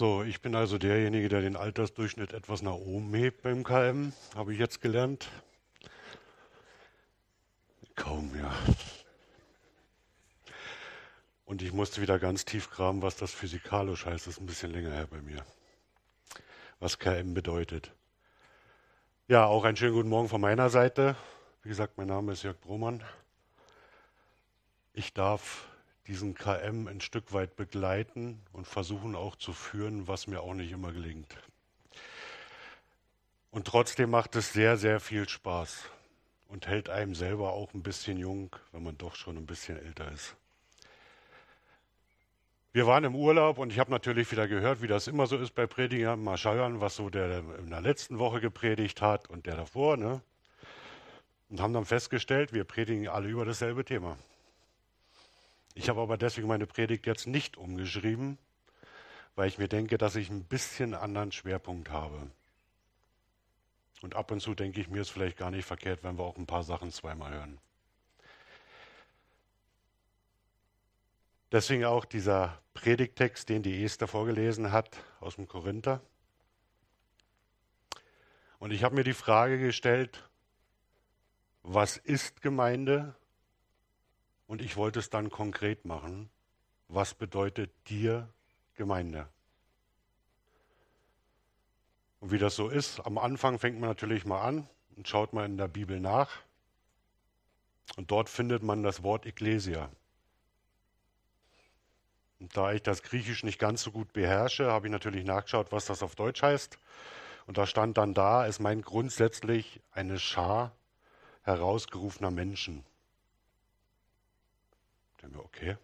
So, ich bin also derjenige, der den Altersdurchschnitt etwas nach oben hebt beim KM, habe ich jetzt gelernt. Kaum, ja. Und ich musste wieder ganz tief graben, was das physikalisch heißt. Das ist ein bisschen länger her bei mir. Was KM bedeutet. Ja, auch einen schönen guten Morgen von meiner Seite. Wie gesagt, mein Name ist Jörg Brohmann. Ich darf diesen KM ein Stück weit begleiten und versuchen auch zu führen, was mir auch nicht immer gelingt. Und trotzdem macht es sehr, sehr viel Spaß und hält einem selber auch ein bisschen jung, wenn man doch schon ein bisschen älter ist. Wir waren im Urlaub und ich habe natürlich wieder gehört, wie das immer so ist bei Predigern, mal schauen, was so der in der letzten Woche gepredigt hat und der davor, ne? Und haben dann festgestellt, wir predigen alle über dasselbe Thema. Ich habe aber deswegen meine Predigt jetzt nicht umgeschrieben, weil ich mir denke, dass ich ein bisschen anderen Schwerpunkt habe. Und ab und zu denke ich mir, ist vielleicht gar nicht verkehrt, wenn wir auch ein paar Sachen zweimal hören. Deswegen auch dieser Predigttext, den die Esther vorgelesen hat aus dem Korinther. Und ich habe mir die Frage gestellt, was ist Gemeinde? Und ich wollte es dann konkret machen. Was bedeutet dir Gemeinde? Und wie das so ist, am Anfang fängt man natürlich mal an und schaut mal in der Bibel nach. Und dort findet man das Wort Ekklesia. Und da ich das Griechisch nicht ganz so gut beherrsche, habe ich natürlich nachgeschaut, was das auf Deutsch heißt. Und da stand dann da, es meint grundsätzlich eine Schar herausgerufener Menschen. Ich denke mir, okay.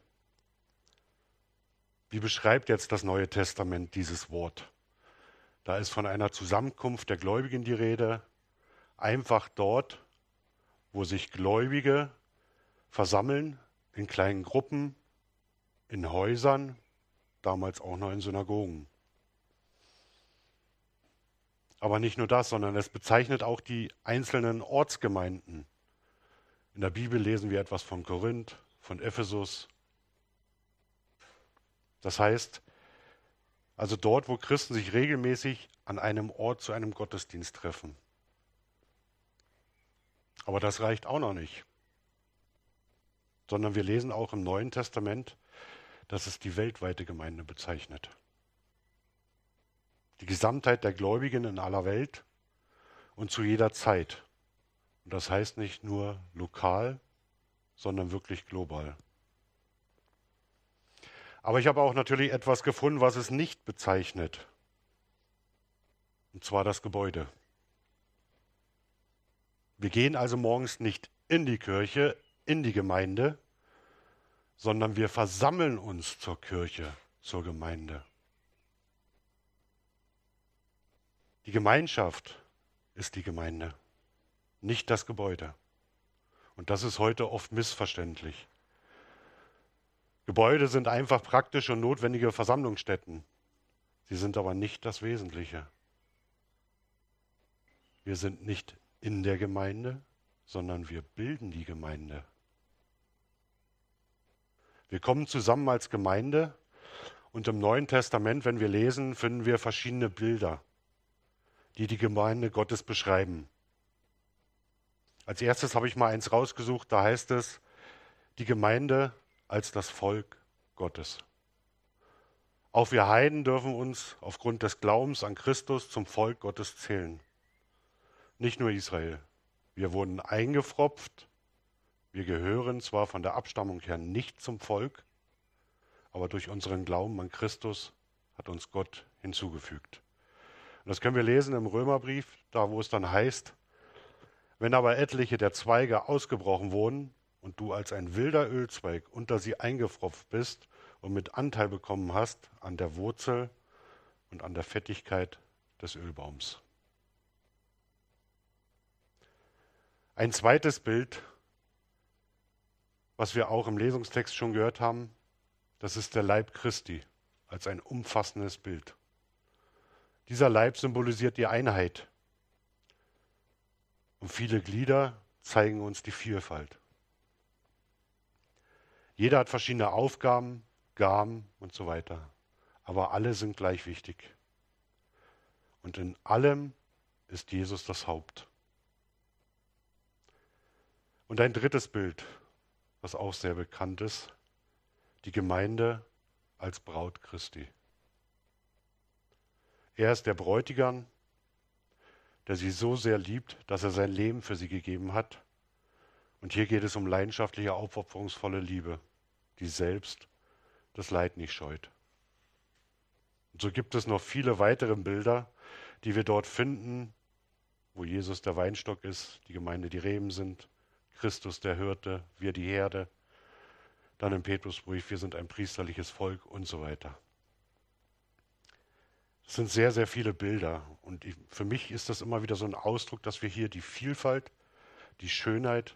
Wie beschreibt jetzt das Neue Testament dieses Wort? Da ist von einer Zusammenkunft der Gläubigen die Rede, einfach dort, wo sich Gläubige versammeln, in kleinen Gruppen, in Häusern, damals auch noch in Synagogen. Aber nicht nur das, sondern es bezeichnet auch die einzelnen Ortsgemeinden. In der Bibel lesen wir etwas von Korinth, von Ephesus. Das heißt, also dort, wo Christen sich regelmäßig an einem Ort zu einem Gottesdienst treffen. Aber das reicht auch noch nicht. Sondern wir lesen auch im Neuen Testament, dass es die weltweite Gemeinde bezeichnet. Die Gesamtheit der Gläubigen in aller Welt und zu jeder Zeit. Und das heißt nicht nur lokal, sondern wirklich global. Aber ich habe auch natürlich etwas gefunden, was es nicht bezeichnet. Und zwar das Gebäude. Wir gehen also morgens nicht in die Kirche, in die Gemeinde, sondern wir versammeln uns zur Kirche, zur Gemeinde. Die Gemeinschaft ist die Gemeinde, nicht das Gebäude. Und das ist heute oft missverständlich. Gebäude sind einfach praktische und notwendige Versammlungsstätten. Sie sind aber nicht das Wesentliche. Wir sind nicht in der Gemeinde, sondern wir bilden die Gemeinde. Wir kommen zusammen als Gemeinde und im Neuen Testament, wenn wir lesen, finden wir verschiedene Bilder, die die Gemeinde Gottes beschreiben. Als erstes habe ich mal eins rausgesucht, da heißt es, die Gemeinde als das Volk Gottes. Auch wir Heiden dürfen uns aufgrund des Glaubens an Christus zum Volk Gottes zählen. Nicht nur Israel. Wir wurden eingepfropft. Wir gehören zwar von der Abstammung her nicht zum Volk, aber durch unseren Glauben an Christus hat uns Gott hinzugefügt. Und das können wir lesen im Römerbrief, da wo es dann heißt, wenn aber etliche der Zweige ausgebrochen wurden und du als ein wilder Ölzweig unter sie eingepfropft bist und mit Anteil bekommen hast an der Wurzel und an der Fettigkeit des Ölbaums. Ein zweites Bild, was wir auch im Lesungstext schon gehört haben, das ist der Leib Christi als ein umfassendes Bild. Dieser Leib symbolisiert die Einheit. Und viele Glieder zeigen uns die Vielfalt. Jeder hat verschiedene Aufgaben, Gaben und so weiter. aber alle sind gleich wichtig. Und in allem ist Jesus das Haupt. Und ein drittes Bild, was auch sehr bekannt ist, die Gemeinde als Braut Christi. Er ist der Bräutigam, der sie so sehr liebt, dass er sein Leben für sie gegeben hat. Und hier geht es um leidenschaftliche, aufopferungsvolle Liebe, die selbst das Leid nicht scheut. Und so gibt es noch viele weitere Bilder, die wir dort finden, wo Jesus der Weinstock ist, die Gemeinde die Reben sind, Christus der Hirte, wir die Herde, dann im Petrusbrief, wir sind ein priesterliches Volk und so weiter. Es sind sehr, sehr viele Bilder und für mich ist das immer wieder so ein Ausdruck, dass wir hier die Vielfalt, die Schönheit,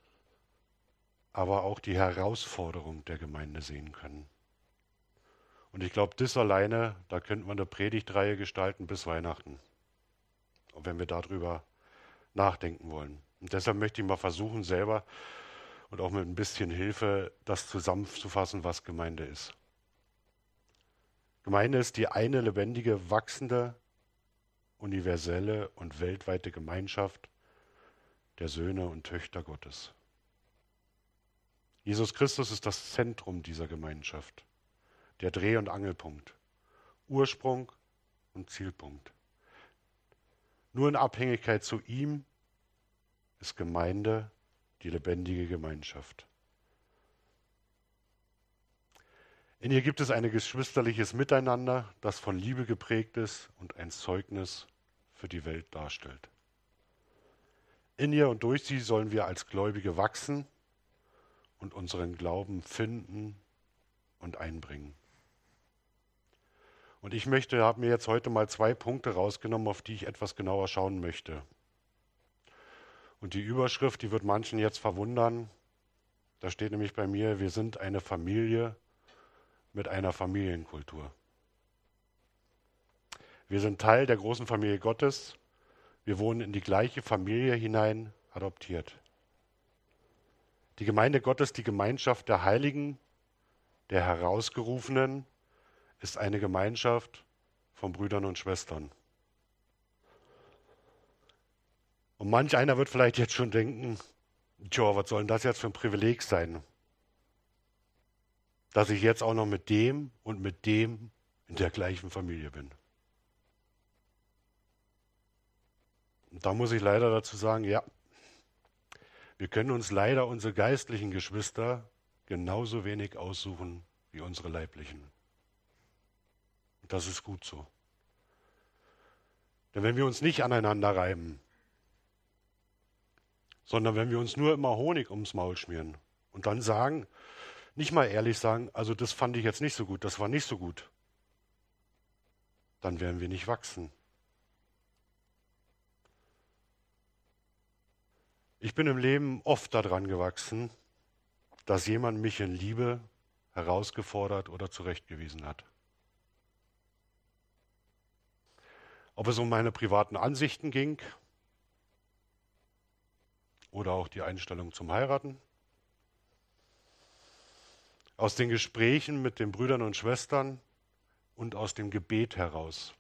aber auch die Herausforderung der Gemeinde sehen können. Und ich glaube, das alleine, da könnte man eine Predigtreihe gestalten bis Weihnachten, wenn wir darüber nachdenken wollen. Und deshalb möchte ich mal versuchen, selber und auch mit ein bisschen Hilfe das zusammenzufassen, was Gemeinde ist. Gemeinde ist die eine lebendige, wachsende, universelle und weltweite Gemeinschaft der Söhne und Töchter Gottes. Jesus Christus ist das Zentrum dieser Gemeinschaft, der Dreh- und Angelpunkt, Ursprung und Zielpunkt. Nur in Abhängigkeit zu ihm ist Gemeinde die lebendige Gemeinschaft. In ihr gibt es ein geschwisterliches Miteinander, das von Liebe geprägt ist und ein Zeugnis für die Welt darstellt. In ihr und durch sie sollen wir als Gläubige wachsen und unseren Glauben finden und einbringen. Und ich habe mir jetzt heute mal 2 Punkte rausgenommen, auf die ich etwas genauer schauen möchte. Und die Überschrift, die wird manchen jetzt verwundern. Da steht nämlich bei mir, wir sind eine Familie mit einer Familienkultur. Wir sind Teil der großen Familie Gottes. Wir wurden in die gleiche Familie hinein adoptiert. Die Gemeinde Gottes, die Gemeinschaft der Heiligen, der Herausgerufenen, ist eine Gemeinschaft von Brüdern und Schwestern. Und manch einer wird vielleicht jetzt schon denken, tja, was soll denn das jetzt für ein Privileg sein? Dass ich jetzt auch noch mit dem und mit dem in der gleichen Familie bin. Und da muss ich leider dazu sagen, ja, wir können uns leider unsere geistlichen Geschwister genauso wenig aussuchen wie unsere leiblichen. Und das ist gut so. Denn wenn wir uns nicht aneinander reiben, sondern wenn wir uns nur immer Honig ums Maul schmieren und dann sagen, nicht mal ehrlich sagen, also das fand ich jetzt nicht so gut, das war nicht so gut, dann werden wir nicht wachsen. Ich bin im Leben oft daran gewachsen, dass jemand mich in Liebe herausgefordert oder zurechtgewiesen hat. Ob es um meine privaten Ansichten ging oder auch die Einstellung zum Heiraten. Aus den Gesprächen mit den Brüdern und Schwestern und aus dem Gebet heraus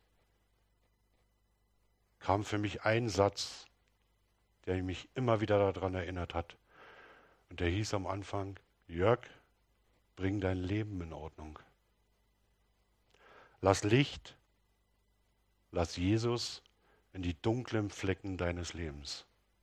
kam für mich ein Satz, der mich immer wieder daran erinnert hat. Und der hieß am Anfang, Jörg, bring dein Leben in Ordnung. Lass Licht, lass Jesus in die dunklen Flecken deines Lebens.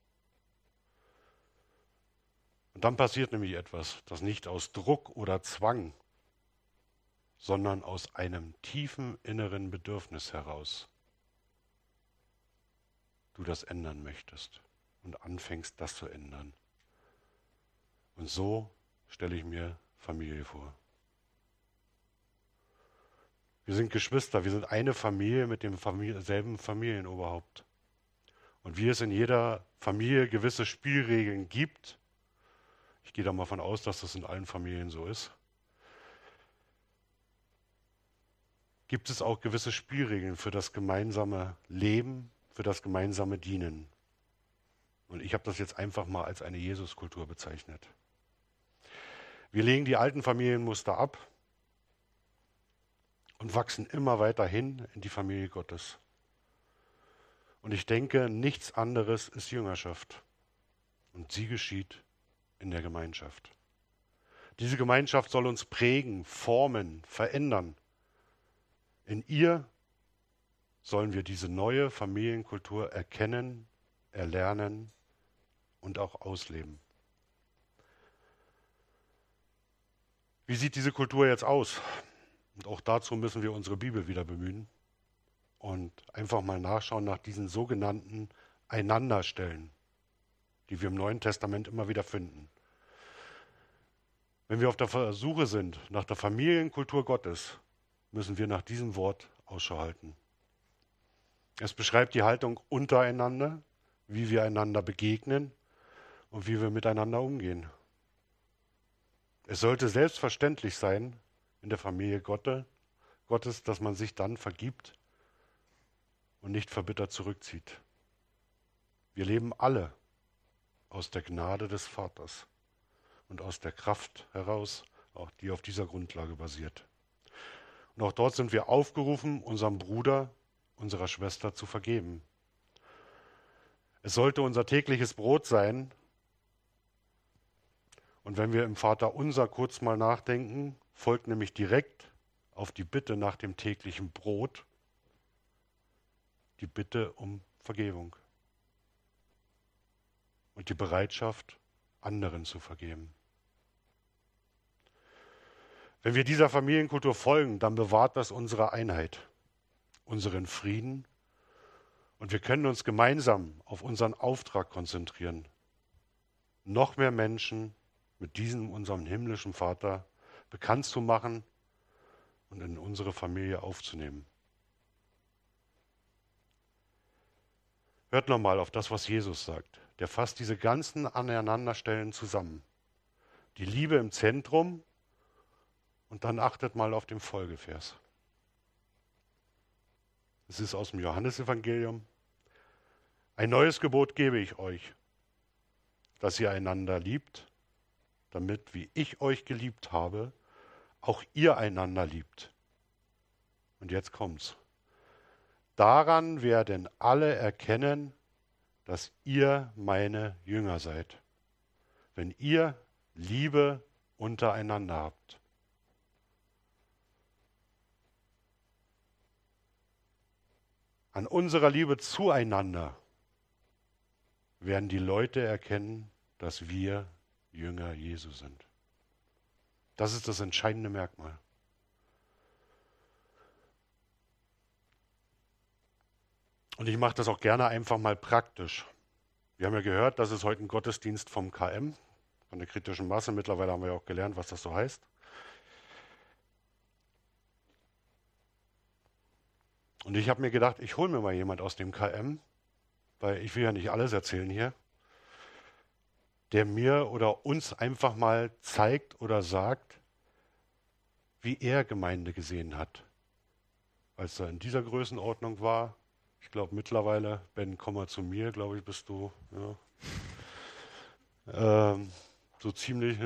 Und dann passiert nämlich etwas, das nicht aus Druck oder Zwang, sondern aus einem tiefen inneren Bedürfnis heraus du das ändern möchtest und anfängst, das zu ändern. Und so stelle ich mir Familie vor. Wir sind Geschwister, wir sind eine Familie mit demselben Familienoberhaupt. Und wie es in jeder Familie gewisse Spielregeln gibt, ich gehe da mal von aus, dass das in allen Familien so ist, gibt es auch gewisse Spielregeln für das gemeinsame Leben, für das gemeinsame Dienen. Und ich habe das jetzt einfach mal als eine Jesuskultur bezeichnet. Wir legen die alten Familienmuster ab und wachsen immer weiter hin in die Familie Gottes. Und ich denke, nichts anderes ist Jüngerschaft. Und sie geschieht in der Gemeinschaft. Diese Gemeinschaft soll uns prägen, formen, verändern. In ihr sollen wir diese neue Familienkultur erkennen, erlernen und auch ausleben. Wie sieht diese Kultur jetzt aus? Und auch dazu müssen wir unsere Bibel wieder bemühen und einfach mal nachschauen nach diesen sogenannten Einanderstellen, die wir im Neuen Testament immer wieder finden. Wenn wir auf der Suche sind nach der Familienkultur Gottes, müssen wir nach diesem Wort Ausschau halten. Es beschreibt die Haltung untereinander, wie wir einander begegnen und wie wir miteinander umgehen. Es sollte selbstverständlich sein in der Familie Gottes, dass man sich dann vergibt und nicht verbittert zurückzieht. Wir leben alle aus der Gnade des Vaters und aus der Kraft heraus, auch die auf dieser Grundlage basiert. Und auch dort sind wir aufgerufen, unserem Bruder, unserer Schwester zu vergeben. Es sollte unser tägliches Brot sein. Und wenn wir im Vaterunser kurz mal nachdenken, folgt nämlich direkt auf die Bitte nach dem täglichen Brot die Bitte um Vergebung und die Bereitschaft, anderen zu vergeben. Wenn wir dieser Familienkultur folgen, dann bewahrt das unsere Einheit, unseren Frieden und wir können uns gemeinsam auf unseren Auftrag konzentrieren, noch mehr Menschen mit diesem unserem himmlischen Vater bekannt zu machen und in unsere Familie aufzunehmen. Hört nochmal auf das, was Jesus sagt. Der fasst diese ganzen Aneinanderstellen zusammen. Die Liebe im Zentrum und dann achtet mal auf den Folgevers. Es ist aus dem Johannesevangelium. Ein neues Gebot gebe ich euch, dass ihr einander liebt, damit, wie ich euch geliebt habe, auch ihr einander liebt. Und jetzt kommt's. Daran werden alle erkennen, dass ihr meine Jünger seid, wenn ihr Liebe untereinander habt. An unserer Liebe zueinander werden die Leute erkennen, dass wir Jünger Jesu sind. Das ist das entscheidende Merkmal. Und ich mache das auch gerne einfach mal praktisch. Wir haben ja gehört, das ist heute ein Gottesdienst vom KM, von der kritischen Masse. Mittlerweile haben wir ja auch gelernt, was das so heißt. Und ich habe mir gedacht, ich hole mir mal jemand aus dem KM, weil ich will ja nicht alles erzählen hier, der mir oder uns einfach mal zeigt oder sagt, wie er Gemeinde gesehen hat, als er in dieser Größenordnung war. Ich glaube mittlerweile, Ben, komm mal zu mir, glaube ich, bist du so ziemlich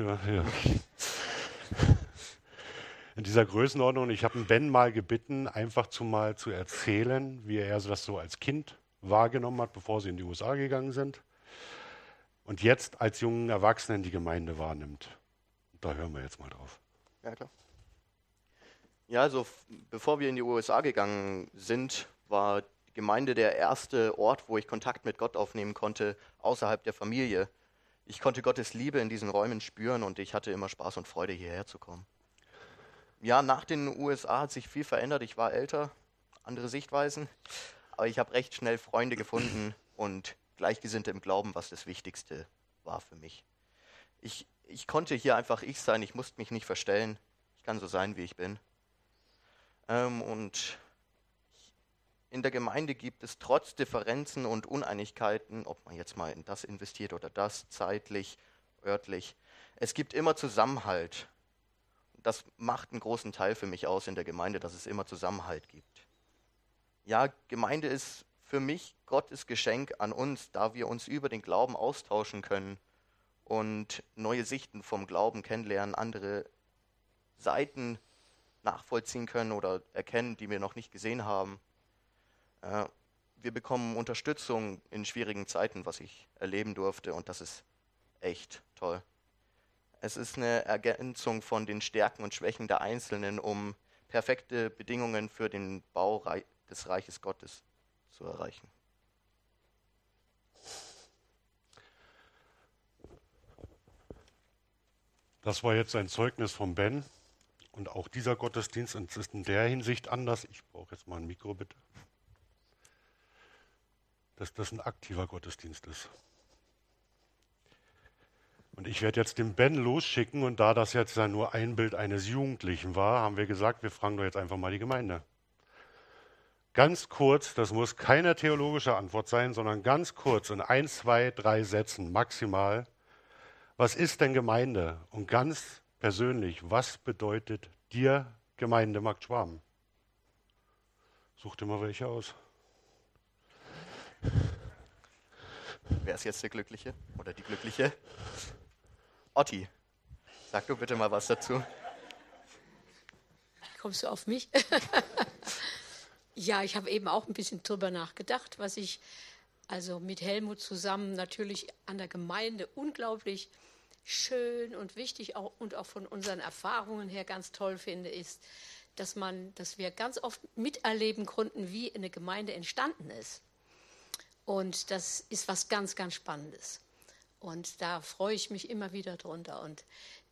in dieser Größenordnung. Ich habe Ben mal gebeten, einfach mal zu erzählen, wie er das so als Kind wahrgenommen hat, bevor sie in die USA gegangen sind und jetzt als jungen Erwachsenen die Gemeinde wahrnimmt. Da hören wir jetzt mal drauf. Ja, klar. Ja, also bevor wir in die USA gegangen sind, war die Gemeinde der erste Ort, wo ich Kontakt mit Gott aufnehmen konnte, außerhalb der Familie. Ich konnte Gottes Liebe in diesen Räumen spüren und ich hatte immer Spaß und Freude, hierher zu kommen. Ja, nach den USA hat sich viel verändert. Ich war älter, andere Sichtweisen, aber ich habe recht schnell Freunde gefunden und Gleichgesinnte im Glauben, was das Wichtigste war für mich. Ich konnte hier einfach ich sein, ich musste mich nicht verstellen. Ich kann so sein, wie ich bin. Und in der Gemeinde gibt es trotz Differenzen und Uneinigkeiten, ob man jetzt mal in das investiert oder das, zeitlich, örtlich, es gibt immer Zusammenhalt. Das macht einen großen Teil für mich aus in der Gemeinde, dass es immer Zusammenhalt gibt. Ja, Gemeinde ist für mich Gottes Geschenk an uns, da wir uns über den Glauben austauschen können und neue Sichten vom Glauben kennenlernen, andere Seiten nachvollziehen können oder erkennen, die wir noch nicht gesehen haben. Wir bekommen Unterstützung in schwierigen Zeiten, was ich erleben durfte, und das ist echt toll. Es ist eine Ergänzung von den Stärken und Schwächen der Einzelnen, um perfekte Bedingungen für den Bau des Reiches Gottes zu erreichen. Das war jetzt ein Zeugnis von Ben. Und auch dieser Gottesdienst ist in der Hinsicht anders. Ich brauche jetzt mal ein Mikro, bitte. Dass das ein aktiver Gottesdienst ist. Und ich werde jetzt den Ben losschicken, und da das jetzt ja nur ein Bild eines Jugendlichen war, haben wir gesagt, wir fragen doch jetzt einfach mal die Gemeinde. Ganz kurz, das muss keine theologische Antwort sein, sondern ganz kurz, in 1, 2, 3 Sätzen maximal. Was ist denn Gemeinde? Und ganz persönlich, was bedeutet dir Gemeinde Markt Schwaben? Such dir mal welche aus. Wer ist jetzt der Glückliche oder die Glückliche? Otti, sag du bitte mal was dazu. Kommst du auf mich? Ja, ich habe eben auch ein bisschen drüber nachgedacht, was ich also mit Helmut zusammen natürlich an der Gemeinde unglaublich schön und wichtig und auch von unseren Erfahrungen her ganz toll finde, ist, dass wir ganz oft miterleben konnten, wie eine Gemeinde entstanden ist. Und das ist was ganz, ganz Spannendes. Und da freue ich mich immer wieder drunter. Und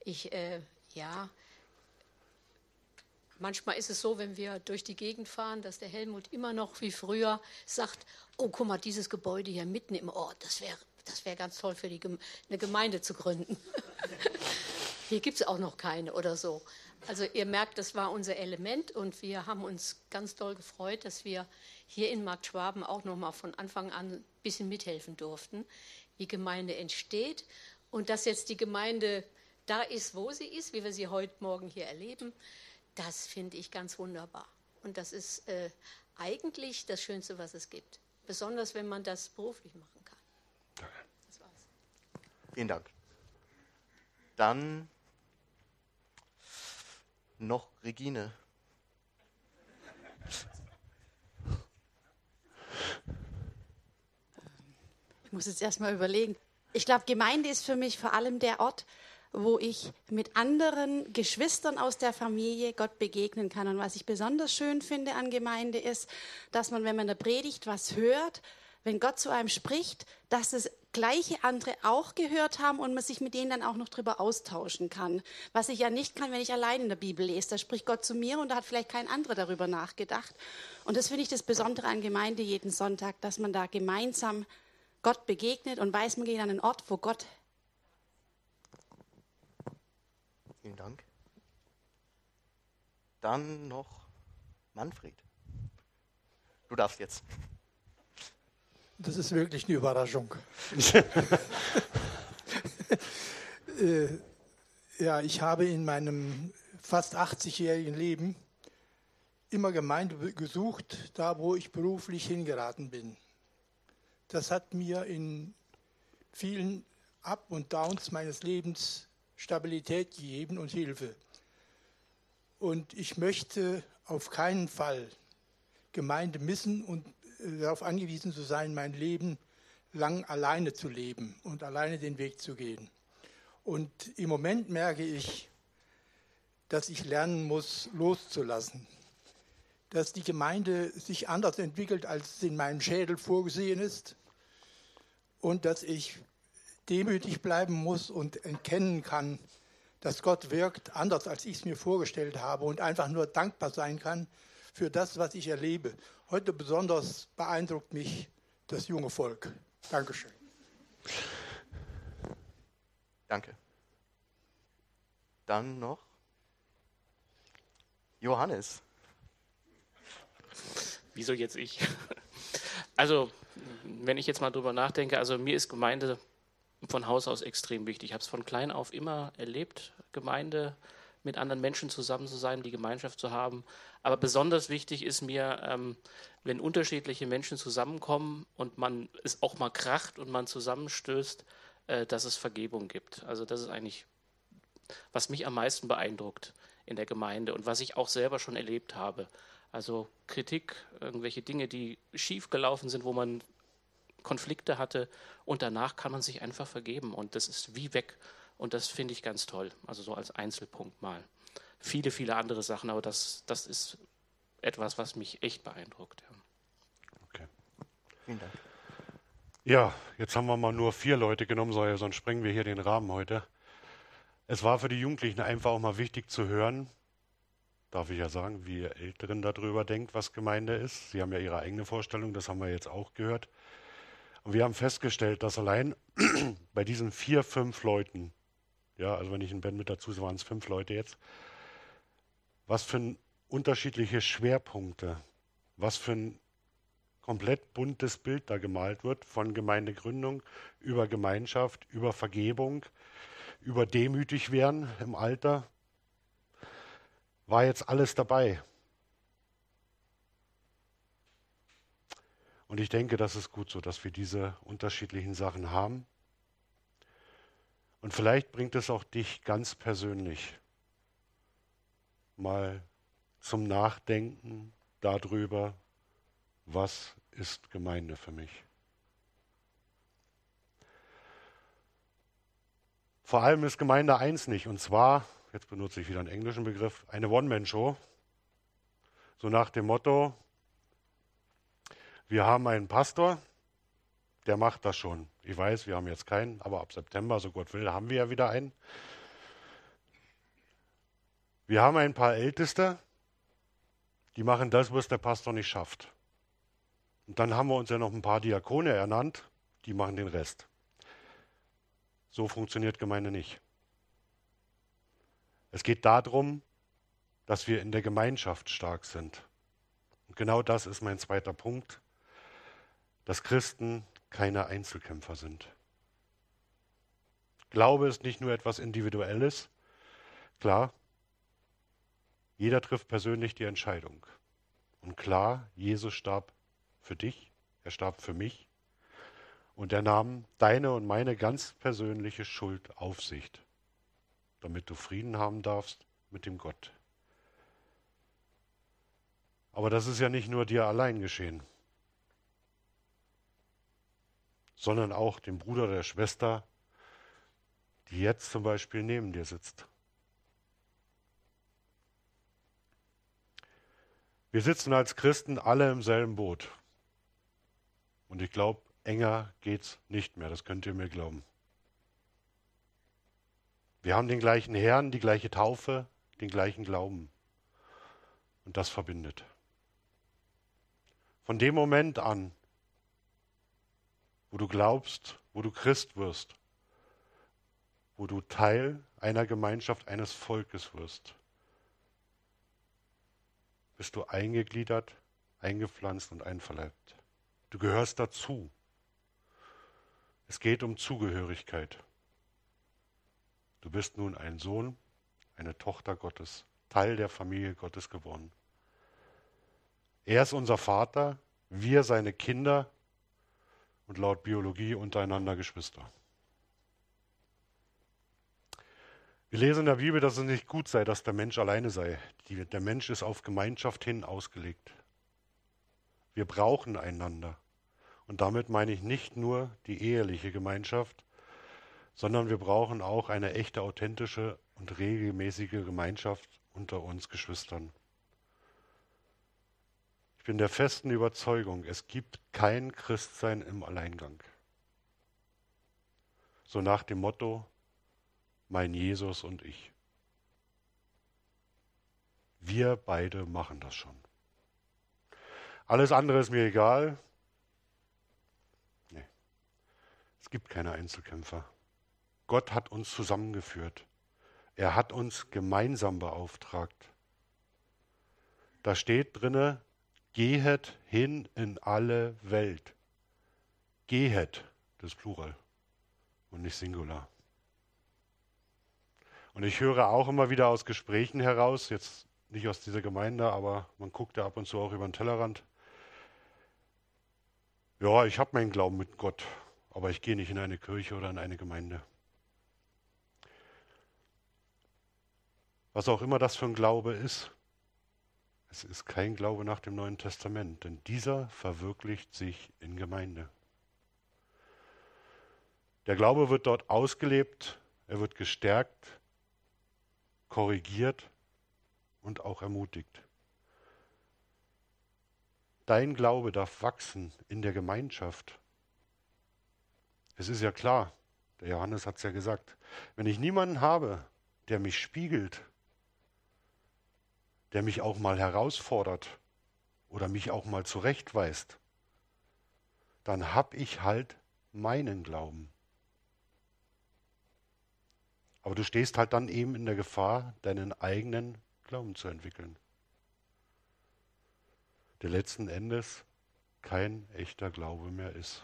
manchmal ist es so, wenn wir durch die Gegend fahren, dass der Helmut immer noch wie früher sagt, oh, guck mal, dieses Gebäude hier mitten im Ort, das wäre ganz toll für eine Gemeinde zu gründen. Hier gibt es auch noch keine oder so. Also ihr merkt, das war unser Element, und wir haben uns ganz doll gefreut, dass wir hier in Markt Schwaben auch noch mal von Anfang an ein bisschen mithelfen durften, wie Gemeinde entsteht, und dass jetzt die Gemeinde da ist, wo sie ist, wie wir sie heute Morgen hier erleben. Das finde ich ganz wunderbar. Und das ist eigentlich das Schönste, was es gibt. Besonders, wenn man das beruflich machen kann. Das war's. Vielen Dank. Dann noch Regine. Ich muss jetzt erstmal überlegen. Ich glaube, Gemeinde ist für mich vor allem der Ort, wo ich mit anderen Geschwistern aus der Familie Gott begegnen kann. Und was ich besonders schön finde an Gemeinde ist, dass man, wenn man in der Predigt was hört, wenn Gott zu einem spricht, dass das gleiche andere auch gehört haben und man sich mit denen dann auch noch drüber austauschen kann. Was ich ja nicht kann, wenn ich allein in der Bibel lese. Da spricht Gott zu mir und da hat vielleicht kein anderer darüber nachgedacht. Und das finde ich das Besondere an Gemeinde jeden Sonntag, dass man da gemeinsam Gott begegnet und weiß, man geht an einen Ort, wo Gott. Vielen Dank. Dann noch Manfred. Du darfst jetzt. Das ist wirklich eine Überraschung. Ja, ich habe in meinem fast 80-jährigen Leben immer Gemeinde gesucht, da wo ich beruflich hingeraten bin. Das hat mir in vielen Up und Downs meines Lebens Stabilität gegeben und Hilfe. Und ich möchte auf keinen Fall Gemeinde missen und darauf angewiesen zu sein, mein Leben lang alleine zu leben und alleine den Weg zu gehen. Und im Moment merke ich, dass ich lernen muss, loszulassen. Dass die Gemeinde sich anders entwickelt, als es in meinem Schädel vorgesehen ist. Und dass ich demütig bleiben muss und erkennen kann, dass Gott wirkt anders, als ich es mir vorgestellt habe, und einfach nur dankbar sein kann für das, was ich erlebe. Heute besonders beeindruckt mich das junge Volk. Dankeschön. Danke. Dann noch Johannes. Wieso jetzt ich? Also, wenn ich jetzt mal drüber nachdenke, also mir ist Gemeinde von Haus aus extrem wichtig. Ich habe es von klein auf immer erlebt, Gemeinde mit anderen Menschen zusammen zu sein, die Gemeinschaft zu haben. Aber besonders wichtig ist mir, wenn unterschiedliche Menschen zusammenkommen und man es auch mal kracht und man zusammenstößt, dass es Vergebung gibt. Also das ist eigentlich was mich am meisten beeindruckt in der Gemeinde und was ich auch selber schon erlebt habe. Also Kritik, irgendwelche Dinge, die schief gelaufen sind, wo man Konflikte hatte und danach kann man sich einfach vergeben und das ist wie weg und das finde ich ganz toll, also so als Einzelpunkt mal. Viele, viele andere Sachen, aber das ist etwas, was mich echt beeindruckt. Ja. Okay. Vielen Dank. Ja, jetzt haben wir mal nur 4 Leute genommen, sonst sprengen wir hier den Rahmen heute. Es war für die Jugendlichen einfach auch mal wichtig zu hören, darf ich ja sagen, wie ihr Älteren darüber denkt, was Gemeinde ist. Sie haben ja ihre eigene Vorstellung, das haben wir jetzt auch gehört. Und wir haben festgestellt, dass allein bei diesen 4, 5 Leuten, ja, also wenn ich ein Band mit dazu, waren es 5 Leute jetzt, was für unterschiedliche Schwerpunkte, was für ein komplett buntes Bild da gemalt wird, von Gemeindegründung über Gemeinschaft, über Vergebung, über demütig werden im Alter, war jetzt alles dabei. Und ich denke, das ist gut so, dass wir diese unterschiedlichen Sachen haben. Und vielleicht bringt es auch dich ganz persönlich mal zum Nachdenken darüber, was ist Gemeinde für mich. Vor allem ist Gemeinde eins nicht, und zwar, jetzt benutze ich wieder einen englischen Begriff, eine One-Man-Show. So nach dem Motto, wir haben einen Pastor, der macht das schon. Ich weiß, wir haben jetzt keinen, aber ab September, so Gott will, haben wir ja wieder einen. Wir haben ein paar Älteste, die machen das, was der Pastor nicht schafft. Und dann haben wir uns ja noch ein paar Diakone ernannt, die machen den Rest. So funktioniert Gemeinde nicht. Es geht darum, dass wir in der Gemeinschaft stark sind. Und genau das ist mein zweiter Punkt, dass Christen keine Einzelkämpfer sind. Glaube ist nicht nur etwas Individuelles. Klar, jeder trifft persönlich die Entscheidung. Und klar, Jesus starb für dich, er starb für mich. Und er nahm deine und meine ganz persönliche Schuld auf sich, damit du Frieden haben darfst mit dem Gott. Aber das ist ja nicht nur dir allein geschehen, sondern auch dem Bruder oder der Schwester, die jetzt zum Beispiel neben dir sitzt. Wir sitzen als Christen alle im selben Boot. Und ich glaube, enger geht's nicht mehr, das könnt ihr mir glauben. Wir haben den gleichen Herrn, die gleiche Taufe, den gleichen Glauben. Und das verbindet. Von dem Moment an, wo du glaubst, wo du Christ wirst, wo du Teil einer Gemeinschaft, eines Volkes wirst, bist du eingegliedert, eingepflanzt und einverleibt. Du gehörst dazu. Es geht um Zugehörigkeit. Du bist nun ein Sohn, eine Tochter Gottes, Teil der Familie Gottes geworden. Er ist unser Vater, wir seine Kinder und laut Biologie untereinander Geschwister. Wir lesen in der Bibel, dass es nicht gut sei, dass der Mensch alleine sei. Der Mensch ist auf Gemeinschaft hin ausgelegt. Wir brauchen einander. Und damit meine ich nicht nur die eheliche Gemeinschaft, sondern wir brauchen auch eine echte, authentische und regelmäßige Gemeinschaft unter uns Geschwistern. Ich bin der festen Überzeugung, es gibt kein Christsein im Alleingang. So nach dem Motto, mein Jesus und ich. Wir beide machen das schon. Alles andere ist mir egal. Nee, es gibt keine Einzelkämpfer. Gott hat uns zusammengeführt. Er hat uns gemeinsam beauftragt. Da steht drinne, gehet hin in alle Welt. Gehet, das ist Plural und nicht Singular. Und ich höre auch immer wieder aus Gesprächen heraus, jetzt nicht aus dieser Gemeinde, aber man guckt ja ab und zu auch über den Tellerrand. Ja, ich habe meinen Glauben mit Gott, aber ich gehe nicht in eine Kirche oder in eine Gemeinde. Was auch immer das für ein Glaube ist, es ist kein Glaube nach dem Neuen Testament, denn dieser verwirklicht sich in Gemeinde. Der Glaube wird dort ausgelebt, er wird gestärkt, korrigiert und auch ermutigt. Dein Glaube darf wachsen in der Gemeinschaft. Es ist ja klar, der Johannes hat es ja gesagt, wenn ich niemanden habe, der mich spiegelt, der mich auch mal herausfordert oder mich auch mal zurechtweist, dann habe ich halt meinen Glauben. Aber du stehst halt dann eben in der Gefahr, deinen eigenen Glauben zu entwickeln, der letzten Endes kein echter Glaube mehr ist.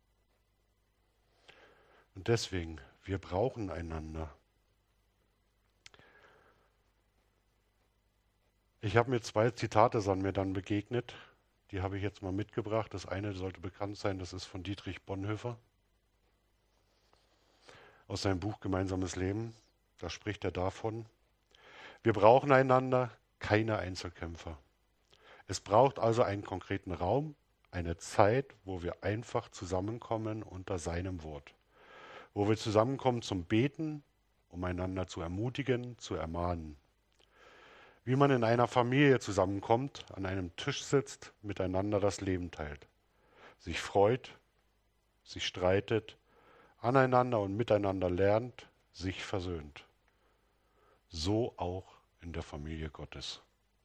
Und deswegen, wir brauchen einander. Ich habe mir 2 Zitate an mir dann begegnet, die habe ich jetzt mal mitgebracht. Das eine sollte bekannt sein, das ist von Dietrich Bonhoeffer aus seinem Buch Gemeinsames Leben. Da spricht er davon, wir brauchen einander, keine Einzelkämpfer. Es braucht also einen konkreten Raum, eine Zeit, wo wir einfach zusammenkommen unter seinem Wort. Wo wir zusammenkommen zum Beten, um einander zu ermutigen, zu ermahnen. Wie man in einer Familie zusammenkommt, an einem Tisch sitzt, miteinander das Leben teilt. Sich freut, sich streitet, aneinander und miteinander lernt, sich versöhnt. So auch in der Familie Gottes.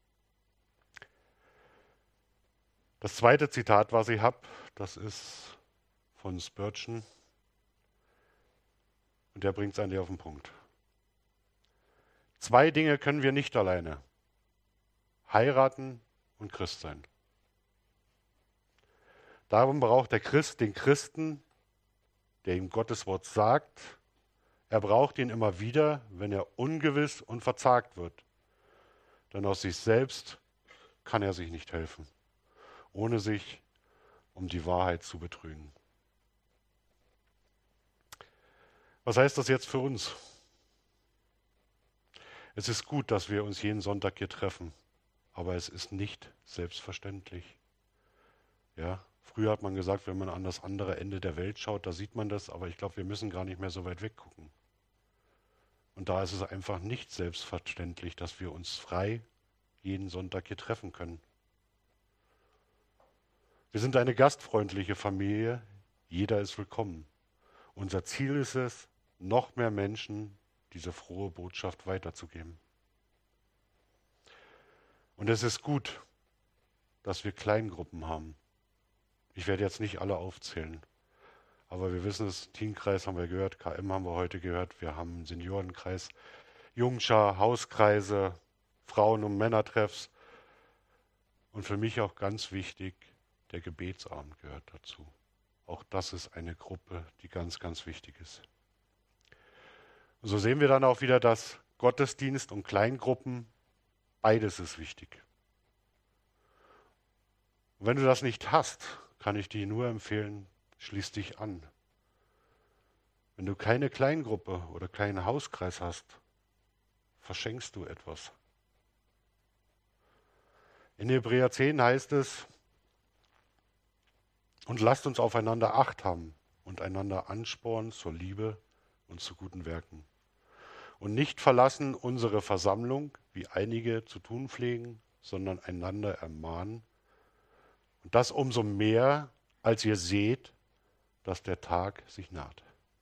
Das zweite Zitat, was ich habe, das ist von Spurgeon. Und der bringt es eigentlich auf den Punkt. 2 Dinge können wir nicht alleine. Heiraten und Christ sein. Darum braucht der Christ den Christen, der ihm Gottes Wort sagt. Er braucht ihn immer wieder, wenn er ungewiss und verzagt wird. Denn aus sich selbst kann er sich nicht helfen, ohne sich um die Wahrheit zu betrügen. Was heißt das jetzt für uns? Es ist gut, dass wir uns jeden Sonntag hier treffen, aber es ist nicht selbstverständlich. Ja, früher hat man gesagt, wenn man an das andere Ende der Welt schaut, da sieht man das, aber ich glaube, wir müssen gar nicht mehr so weit weggucken. Und da ist es einfach nicht selbstverständlich, dass wir uns frei jeden Sonntag hier treffen können. Wir sind eine gastfreundliche Familie, jeder ist willkommen. Unser Ziel ist es, noch mehr Menschen diese frohe Botschaft weiterzugeben. Und es ist gut, dass wir Kleingruppen haben. Ich werde jetzt nicht alle aufzählen, aber wir wissen es, Teenkreis haben wir gehört, KM haben wir heute gehört, wir haben einen Seniorenkreis, Jungschar, Hauskreise, Frauen- und Männertreffs und für mich auch ganz wichtig, der Gebetsabend gehört dazu. Auch das ist eine Gruppe, die ganz, ganz wichtig ist. Und so sehen wir dann auch wieder, dass Gottesdienst und Kleingruppen, beides ist wichtig. Und wenn du das nicht hast, kann ich dir nur empfehlen, schließ dich an. Wenn du keine Kleingruppe oder keinen Hauskreis hast, verschenkst du etwas. In Hebräer 10 heißt es, und lasst uns aufeinander Acht haben und einander anspornen zur Liebe und zu guten Werken. Und nicht verlassen unsere Versammlung, wie einige zu tun pflegen, sondern einander ermahnen. Und das umso mehr, als ihr seht, dass der Tag sich naht.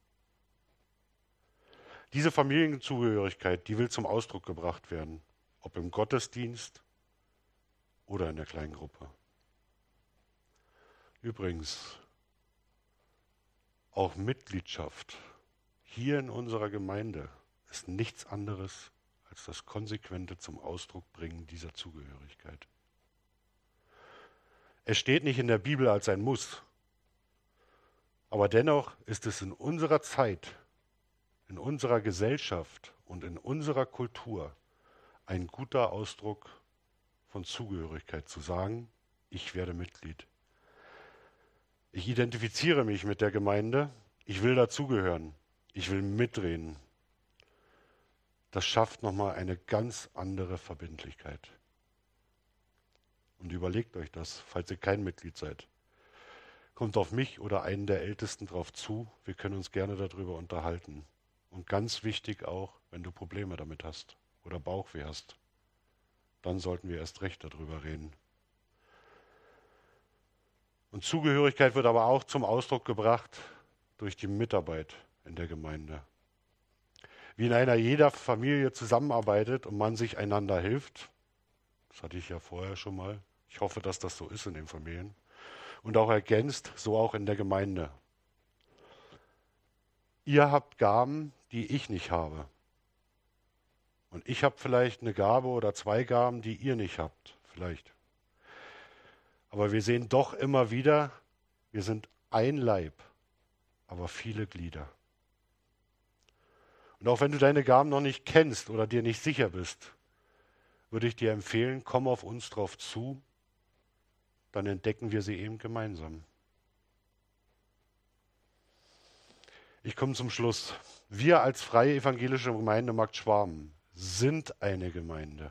Diese Familienzugehörigkeit, die will zum Ausdruck gebracht werden, ob im Gottesdienst oder in der Kleingruppe. Übrigens, auch Mitgliedschaft hier in unserer Gemeinde ist nichts anderes als das konsequente zum Ausdruck bringen dieser Zugehörigkeit. Es steht nicht in der Bibel als ein Muss, aber dennoch ist es in unserer Zeit, in unserer Gesellschaft und in unserer Kultur ein guter Ausdruck von Zugehörigkeit zu sagen, ich werde Mitglied. Ich identifiziere mich mit der Gemeinde, ich will dazugehören, ich will mitreden. das schafft nochmal eine ganz andere Verbindlichkeit. Und überlegt euch das, falls ihr kein Mitglied seid. Kommt auf mich oder einen der Ältesten drauf zu. Wir können uns gerne darüber unterhalten. Und ganz wichtig auch, wenn du Probleme damit hast oder Bauchweh hast, dann sollten wir erst recht darüber reden. Und Zugehörigkeit wird aber auch zum Ausdruck gebracht durch die Mitarbeit in der Gemeinde. Wie in einer jeder Familie zusammenarbeitet und man sich einander hilft, das hatte ich ja vorher schon mal, ich hoffe, dass das so ist in den Familien, und auch ergänzt, so auch in der Gemeinde. Ihr habt Gaben, die ich nicht habe. Und ich habe vielleicht eine Gabe oder 2 Gaben, die ihr nicht habt, vielleicht. Aber wir sehen doch immer wieder, wir sind ein Leib, aber viele Glieder. Und auch wenn du deine Gaben noch nicht kennst oder dir nicht sicher bist, würde ich dir empfehlen, komm auf uns drauf zu, dann entdecken wir sie eben gemeinsam. Ich komme zum Schluss. Wir als Freie Evangelische Gemeinde Markt Schwaben sind eine Gemeinde.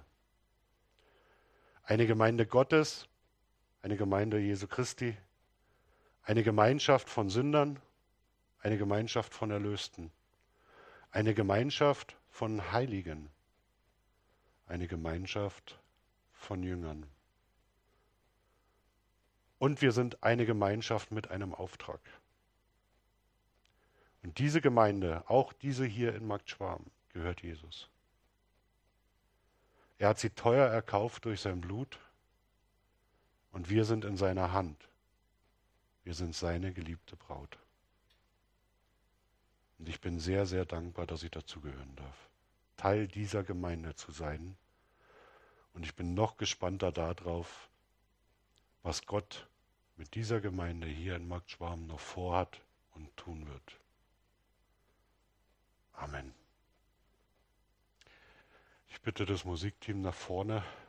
Eine Gemeinde Gottes, eine Gemeinde Jesu Christi, eine Gemeinschaft von Sündern, eine Gemeinschaft von Erlösten, eine Gemeinschaft von Heiligen, eine Gemeinschaft von Jüngern. Und wir sind eine Gemeinschaft mit einem Auftrag. Und diese Gemeinde, auch diese hier in Markt Schwaben, gehört Jesus. Er hat sie teuer erkauft durch sein Blut und wir sind in seiner Hand. Wir sind seine geliebte Braut. Und ich bin sehr, sehr dankbar, dass ich dazugehören darf, Teil dieser Gemeinde zu sein. Und ich bin noch gespannter darauf, was Gott mit dieser Gemeinde hier in Markt Schwaben noch vorhat und tun wird. Amen. Ich bitte das Musikteam nach vorne.